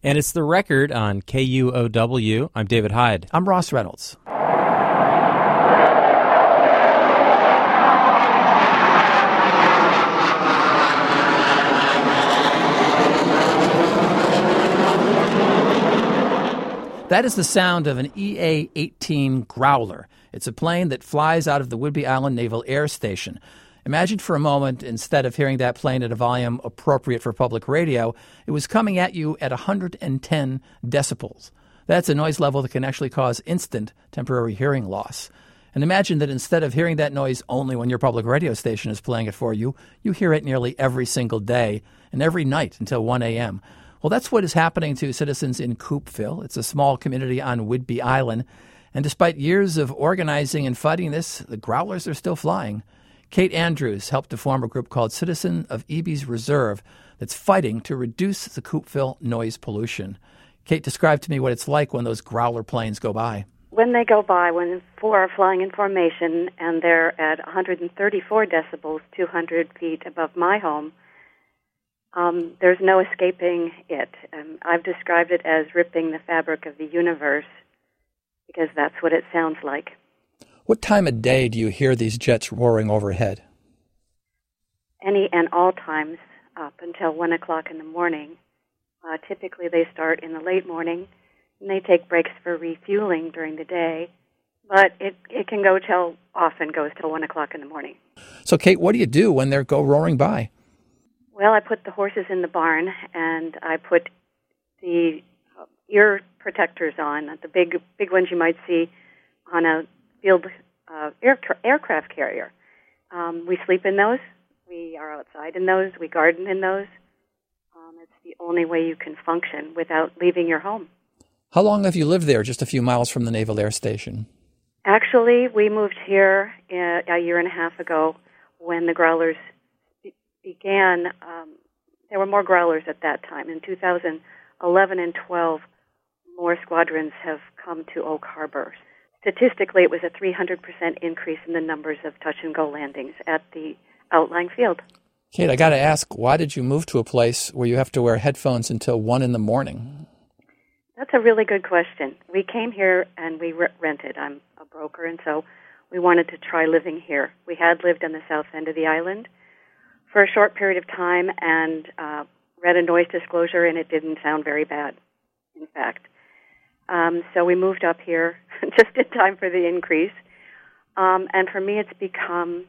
And it's The Record on KUOW. I'm David Hyde. I'm Ross Reynolds. That is the sound of an EA-18 Growler. It's a plane that flies out of the Whidbey Island Naval Air Station. Imagine for a moment, instead of hearing that plane at a volume appropriate for public radio, it was coming at you at 110 decibels. That's a noise level that can actually cause instant temporary hearing loss. And imagine that instead of hearing that noise only when your public radio station is playing it for you, you hear it nearly every single day and every night until 1 a.m. Well, that's what is happening to citizens in Coupeville. It's a small community on Whidbey Island. And despite years of organizing and fighting this, the Growlers are still flying. Kate Andrews helped to form a group called Citizen of EB's Reserve that's fighting to reduce the Coupeville noise pollution. Kate, described to me what it's like when those Growler planes go by. When they go by, when four are flying in formation and they're at 134 decibels, 200 feet above my home, there's no escaping it. I've described it as ripping the fabric of the universe because that's what it sounds like. What time of day do you hear these jets roaring overhead? Any and all times up until 1 o'clock in the morning. Typically they start in the late morning, and they take breaks for refueling during the day, but it can often goes till 1 o'clock in the morning. So, Kate, what do you do when they go roaring by? Well, I put the horses in the barn, and I put the ear protectors on, the big ones you might see on a field aircraft carrier. We sleep in those. We are outside in those. We garden in those. It's the only way you can function without leaving your home. How long have you lived there, just a few miles from the Naval Air Station? Actually, we moved here a year and a half ago when the Growlers began. There were more Growlers at that time. In 2011 and 12, more squadrons have come to Oak Harbor. Statistically, it was a 300% increase in the numbers of touch-and-go landings at the outlying field. Kate, I got to ask, why did you move to a place where you have to wear headphones until 1 in the morning? That's a really good question. We came here and we rented. I'm a broker, and so we wanted to try living here. We had lived on the south end of the island for a short period of time and read a noise disclosure, and it didn't sound very bad, in fact. So we moved up here just in time for the increase. And for me, it's become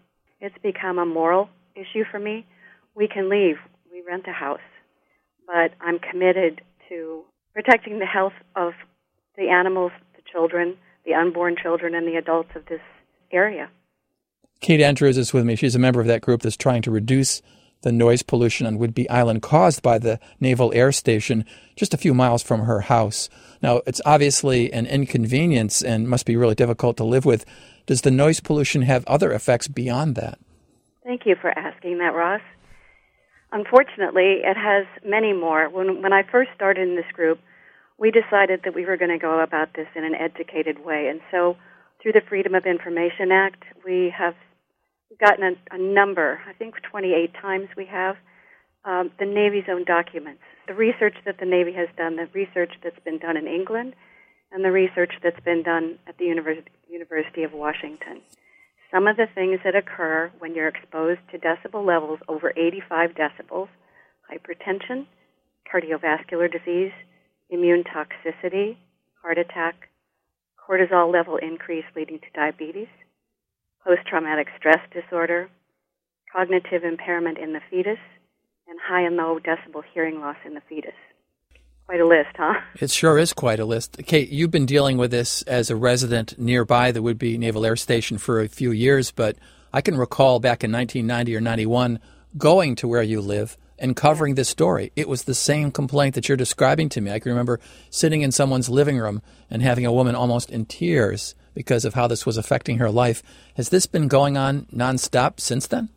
a moral issue for me. We can leave. We rent a house. But I'm committed to protecting the health of the animals, the children, the unborn children, and the adults of this area. Kate Andrews is with me. She's a member of that group that's trying to reduce the noise pollution on Whidbey Island caused by the Naval Air Station just a few miles from her house. Now, it's obviously an inconvenience and must be really difficult to live with. Does the noise pollution have other effects beyond that? Thank you for asking that, Ross. Unfortunately, it has many more. When I first started in this group, we decided that we were going to go about this in an educated way. And so through the Freedom of Information Act, we have gotten a number, I think 28 times we have, the Navy's own documents. The research that the Navy has done, the research that's been done in England, and the research that's been done at the University of Washington. Some of the things that occur when you're exposed to decibel levels over 85 decibels, hypertension, cardiovascular disease, immune toxicity, heart attack, cortisol level increase leading to diabetes, post-traumatic stress disorder, cognitive impairment in the fetus, and high and low decibel hearing loss in the fetus. Quite a list, huh? It sure is quite a list. Kate, you've been dealing with this as a resident nearby the Whidbey Naval Air Station for a few years, but I can recall back in 1990 or 91 going to where you live and covering this story. It was the same complaint that you're describing to me. I can remember sitting in someone's living room and having a woman almost in tears because of how this was affecting her life. Has this been going on nonstop since then?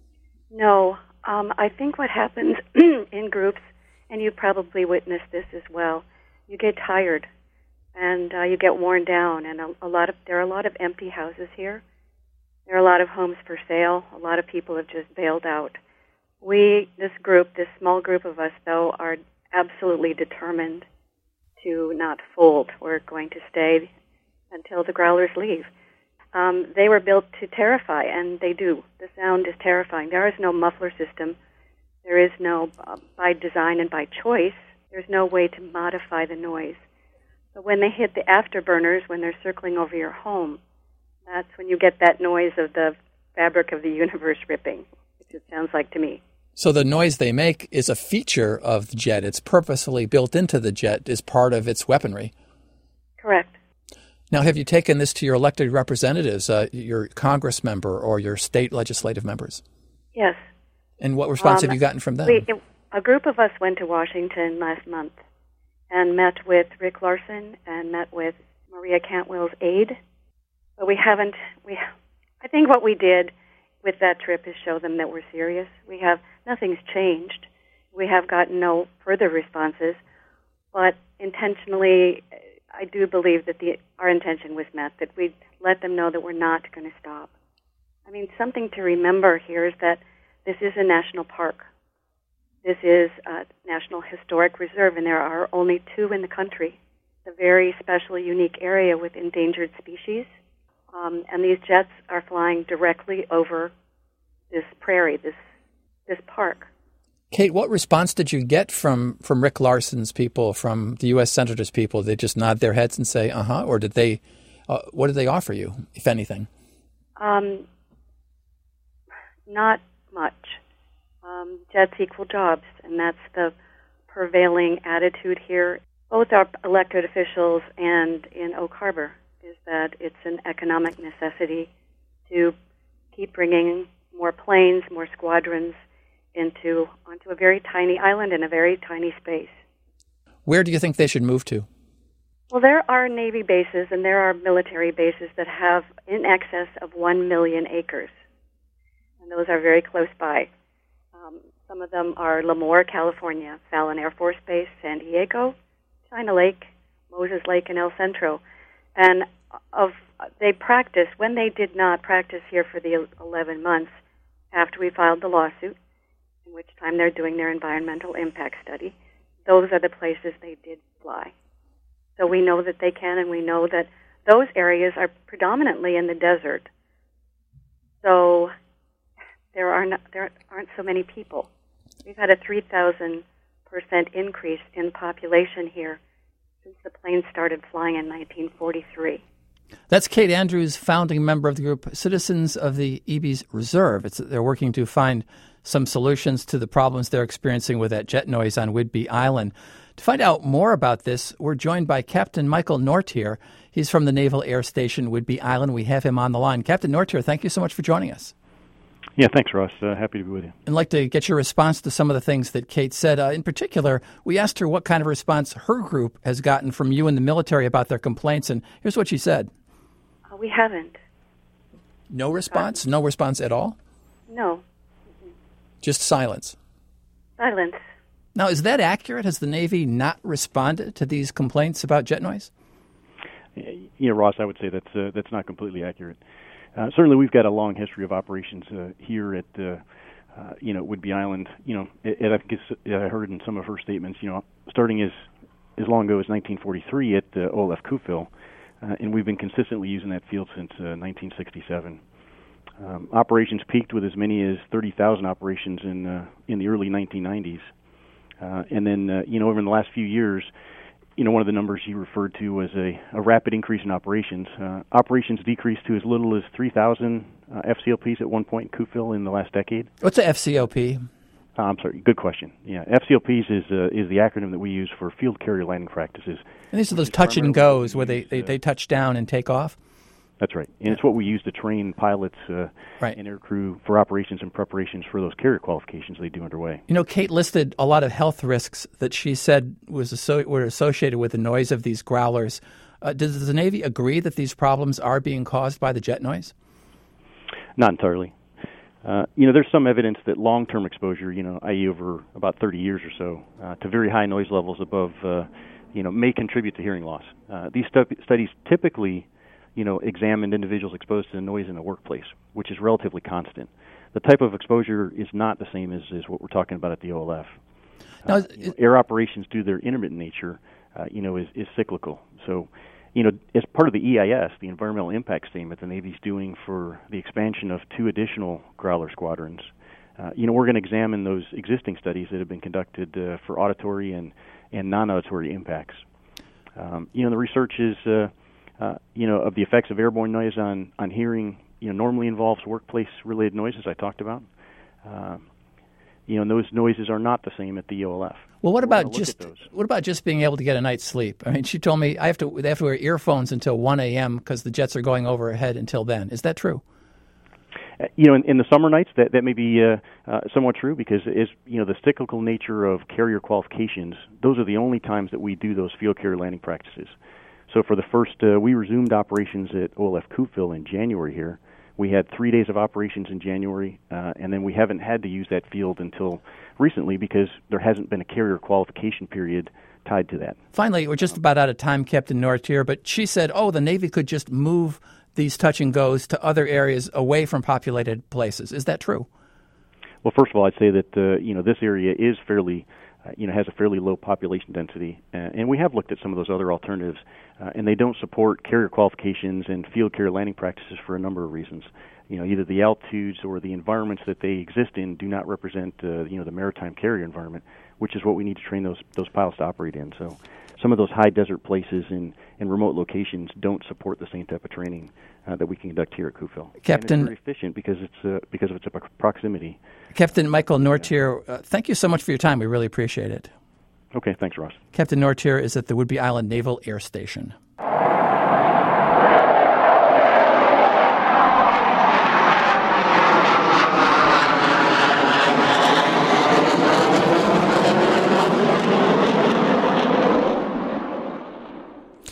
No. I think what happens in groups, and you probably witnessed this as well, you get tired and you get worn down, and there are a lot of empty houses here. There are a lot of homes for sale. A lot of people have just bailed out. This small group of us, though, are absolutely determined to not fold. We're going to stay until the growlers leave. They were built to terrify, and they do. The sound is terrifying. There is no muffler system. There is no, by design and by choice, there's no way to modify the noise. So when they hit the afterburners, when they're circling over your home, that's when you get that noise of the fabric of the universe ripping, which it sounds like to me. So the noise they make is a feature of the jet. It's purposefully built into the jet as part of its weaponry. Correct. Now, have you taken this to your elected representatives, your Congress member or your state legislative members? Yes. And what response have you gotten from them? A group of us went to Washington last month and met with Rick Larson and met with Maria Cantwell's aide. But I think what we did with that trip is show them that we're serious. Nothing's changed. We have gotten no further responses, but intentionally, I do believe that our intention was met, that we'd let them know that we're not going to stop. I mean, something to remember here is that this is a national park. This is a National Historic Reserve, and there are only 2 in the country. It's a very special, unique area with endangered species, and these jets are flying directly over this prairie, this park. Kate, what response did you get from Rick Larson's people, from the U.S. Senators' people? Did they just nod their heads and say, uh-huh, or did they, what did they offer you, if anything? Not much. Jets equal jobs, and that's the prevailing attitude here, both our elected officials and in Oak Harbor, is that it's an economic necessity to keep bringing more planes, more squadrons onto a very tiny island in a very tiny space. Where do you think they should move to? Well, there are Navy bases and there are military bases that have in excess of 1 million acres, and those are very close by. Some of them are Lemoore, California, Fallon Air Force Base, San Diego, China Lake, Moses Lake, and El Centro. And they practiced, when they did not practice here for the 11 months after we filed the lawsuit, in which time they're doing their environmental impact study, those are the places they did fly. So we know that they can, and we know that those areas are predominantly in the desert. So there aren't so many people. We've had a 3,000% increase in population here since the planes started flying in 1943. That's Kate Andrews, founding member of the group Citizens of the Ibis Reserve. They're working to find some solutions to the problems they're experiencing with that jet noise on Whidbey Island. To find out more about this, we're joined by Captain Michael Nortier. He's from the Naval Air Station, Whidbey Island. We have him on the line. Captain Nortier, thank you so much for joining us. Yeah, thanks, Ross. Happy to be with you. I'd like to get your response to some of the things that Kate said. In particular, we asked her what kind of response her group has gotten from you and the military about their complaints, and here's what she said. We haven't. No response? No response at all? No. Just silence? Silence. Now, is that accurate? Has the Navy not responded to these complaints about jet noise? Yeah, Ross, I would say that's not completely accurate. Certainly, we've got a long history of operations here at Whidbey Island. I guess I heard in some of her statements, starting as long ago as 1943 at OLF Coupeville, and we've been consistently using that field since 1967. Operations peaked with as many as 30,000 operations in the early 1990s, and then over in the last few years, one of the numbers you referred to was a rapid increase in operations. Operations decreased to as little as 3,000 FCLPs at one point in Coupeville in the last decade. What's a FCLP? I'm sorry, good question. Yeah, FCLPs is the acronym that we use for Field Carrier Landing Practices. And these are those touch and goes where they touch down and take off? That's right. And it's what we use to train pilots and air crew for operations and preparations for those carrier qualifications they do underway. Kate listed a lot of health risks that she said were associated with the noise of these growlers. Does the Navy agree that these problems are being caused by the jet noise? Not entirely. There's some evidence that long-term exposure, i.e. over about 30 years or so, to very high noise levels above, may contribute to hearing loss. These studies typically examined individuals exposed to noise in the workplace, which is relatively constant. The type of exposure is not the same as what we're talking about at the OLF. Now, air operations, due to their intermittent nature, is cyclical. So, as part of the EIS, the environmental impact statement the Navy's doing for the expansion of 2 additional Growler squadrons, we're going to examine those existing studies that have been conducted for auditory and non-auditory impacts. The research is, of the effects of airborne noise on hearing, normally involves workplace-related noise, as I talked about. And those noises are not the same at the EOLF. Well, what about just being able to get a night's sleep? I mean, she told me they have to wear earphones until 1 a.m. because the jets are going overhead until then. Is that true? In the summer nights, that may be somewhat true because, the cyclical nature of carrier qualifications, those are the only times that we do those field carrier landing practices. So for the first, we resumed operations at OLF Coupeville in January here. We had 3 days of operations in January, and then we haven't had to use that field until recently because there hasn't been a carrier qualification period tied to that. Finally, we're just about out of time, Captain Nortier, but she said, the Navy could just move these touch and goes to other areas away from populated places. Is that true? Well, first of all, I'd say that this area is fairly, has a fairly low population density, and we have looked at some of those other alternatives, and they don't support carrier qualifications and field carrier landing practices for a number of reasons. Either the altitudes or the environments that they exist in do not represent, the maritime carrier environment, which is what we need to train those pilots to operate in. So some of those high desert places and remote locations don't support the same type of training that we can conduct here at Coupeville. Captain, and it's very efficient because of its proximity. Captain Michael Nortier, thank you so much for your time. We really appreciate it. Okay, thanks, Ross. Captain Nortier is at the Whidbey Island Naval Air Station.